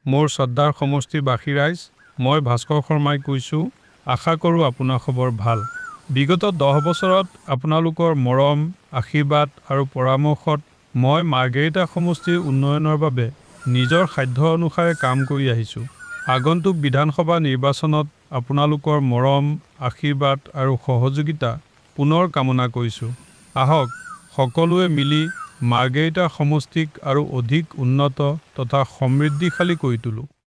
মোৰ শ্ৰদ্ধাৰ সমষ্টিবাসী ৰাইজ, মই ভাস্কৰ শৰ্মাই কৈছোঁ। আশা কৰোঁ আপোনাৰ খবৰ ভাল। বিগত 10 বছৰত আপোনালোকৰ মৰম, আশীৰ্বাদ আৰু পৰামৰ্শত মই মাৰ্ঘেৰিটা সমষ্টিৰ উন্নয়নৰ বাবে নিজৰ সাধ্য অনুসাৰে কাম কৰি আহিছোঁ। আগন্তুক বিধানসভা নিৰ্বাচনত আপোনালোকৰ মৰম, আশীৰ্বাদ আৰু সহযোগিতা পুনৰ কামনা কৰিছোঁ। আহক সকলোৱে মিলি মাৰ্ঘেৰিটা সমষ্টিক আৰু অধিক উন্নত তথা সমৃদ্ধিশালী কৰি তোলোঁ।